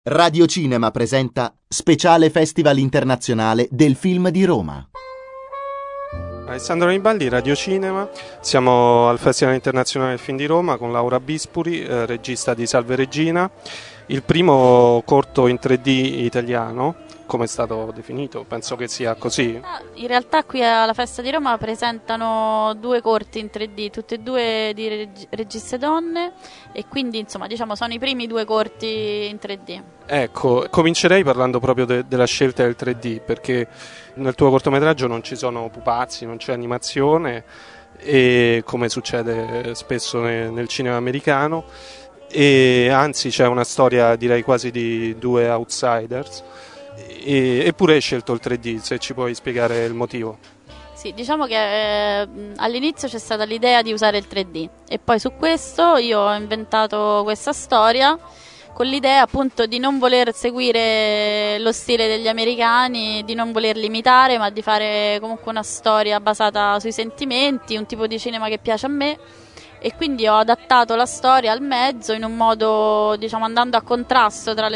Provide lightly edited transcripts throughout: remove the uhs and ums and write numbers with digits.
Radio Cinema presenta Speciale Festival Internazionale del Film di Roma. Alessandro Nibaldi, Radio Cinema, siamo al Festival Internazionale del Film di Roma con Laura Bispuri, regista di Salve Regina, il primo corto in 3D italiano, come è stato definito, penso che sia così. In realtà qui alla Festa di Roma presentano due corti in 3D, tutte e due di registe donne, e quindi insomma diciamo sono i primi due corti in 3D. Ecco, comincerei parlando proprio della scelta del 3D, perché nel tuo cortometraggio non ci sono pupazzi, non c'è animazione, e come succede spesso nel cinema americano, e anzi c'è una storia direi quasi di due outsiders, eppure hai scelto il 3D, se ci puoi spiegare il motivo. Sì, diciamo che all'inizio c'è stata l'idea di usare il 3D e poi su questo io ho inventato questa storia con l'idea appunto di non voler seguire lo stile degli americani, di non volerli imitare, ma di fare comunque una storia basata sui sentimenti, un tipo di cinema che piace a me, e quindi ho adattato la storia al mezzo in un modo, diciamo, andando a contrasto tra le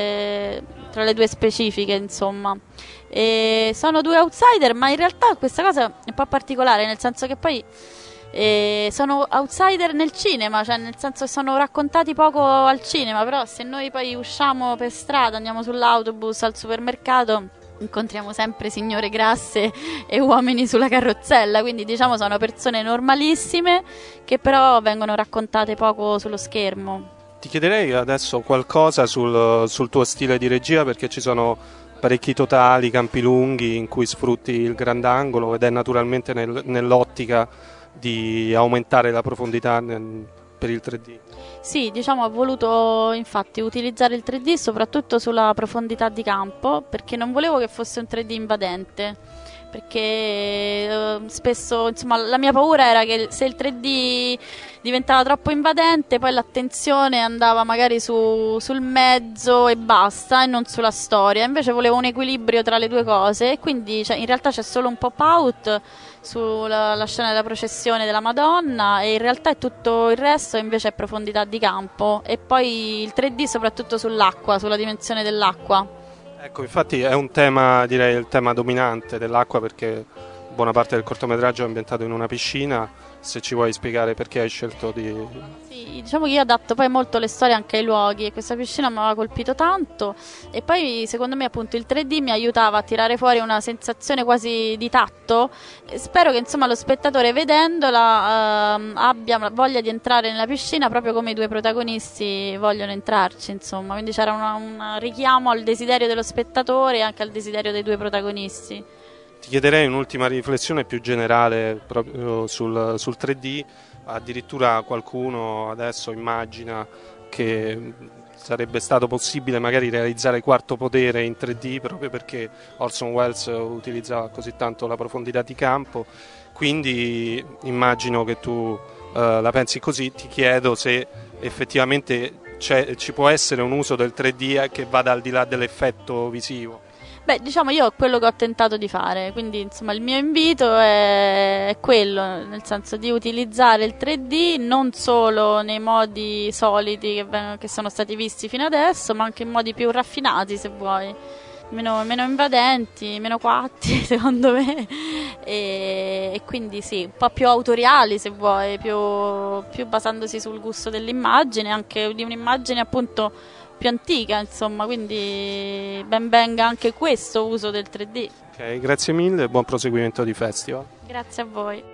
due specifiche, insomma. E sono due outsider, ma in realtà questa cosa è un po' particolare, nel senso che poi sono outsider nel cinema, cioè nel senso che sono raccontati poco al cinema, però se noi poi usciamo per strada, andiamo sull'autobus, al supermercato, incontriamo sempre signore grasse e uomini sulla carrozzella, quindi diciamo sono persone normalissime che però vengono raccontate poco sullo schermo. Ti chiederei adesso qualcosa sul tuo stile di regia, perché ci sono parecchi totali, campi lunghi in cui sfrutti il grandangolo ed è naturalmente nell'ottica di aumentare la profondità per il 3D. Sì, diciamo ho voluto infatti utilizzare il 3D soprattutto sulla profondità di campo, perché non volevo che fosse un 3D invadente, perché spesso insomma la mia paura era che se il 3D diventava troppo invadente poi l'attenzione andava magari sul mezzo e basta e non sulla storia. Invece volevo un equilibrio tra le due cose e quindi in realtà c'è solo un pop-out sulla scena della processione della Madonna e in realtà è tutto il resto invece è profondità di campo, e poi il 3D soprattutto sull'acqua, sulla dimensione dell'acqua. Ecco, infatti è un tema, direi il tema dominante dell'acqua, perché buona parte del cortometraggio è ambientato in una piscina. Se ci vuoi spiegare perché hai scelto di... Sì, diciamo che io adatto poi molto le storie anche ai luoghi e questa piscina mi aveva colpito tanto, e poi secondo me appunto il 3D mi aiutava a tirare fuori una sensazione quasi di tatto. Spero che insomma lo spettatore vedendola abbia voglia di entrare nella piscina proprio come i due protagonisti vogliono entrarci, insomma, quindi c'era un richiamo al desiderio dello spettatore e anche al desiderio dei due protagonisti. Ti chiederei un'ultima riflessione più generale proprio sul 3D. Addirittura qualcuno adesso immagina che sarebbe stato possibile magari realizzare Quarto Potere in 3D proprio perché Orson Welles utilizzava così tanto la profondità di campo, quindi immagino che tu la pensi così. Ti chiedo se effettivamente ci può essere un uso del 3D che vada al di là dell'effetto visivo. Beh, diciamo io è quello che ho tentato di fare, quindi insomma il mio invito è quello, nel senso di utilizzare il 3D non solo nei modi soliti che sono stati visti fino adesso, ma anche in modi più raffinati, se vuoi, meno invadenti, meno quatti secondo me, e quindi sì, un po' più autoriali se vuoi, più basandosi sul gusto dell'immagine, anche di un'immagine appunto più antica, insomma, quindi ben venga anche questo uso del 3D. Ok, grazie mille e buon proseguimento di festival. Grazie a voi.